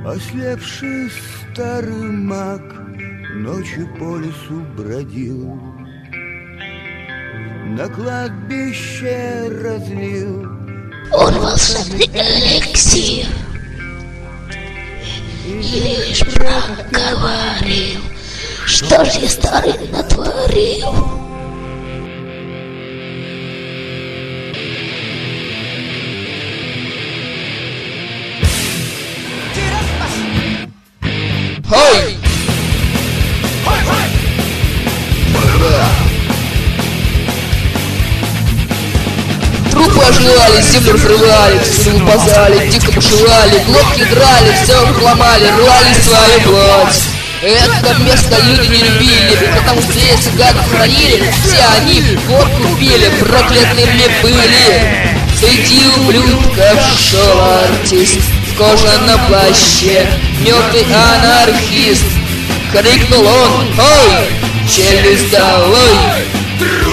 Ослепший старый маг ночью по лесу бродил, на кладбище разлил он волшебный эликсир и лишь проговорил, что ж я старый натворил. Хой! Трупы оживали, землю разрывали, все упазали, дико бушевали, глотки драли, все ломали, рвали свою плоть. Это место люди не любили, потому что здесь гадов хранили, все они водку пили, проклятыми были. Среди ублюдков шел артист в кожаном плаще, мертвый анархист. Крикнул он: ой, челюсть долой!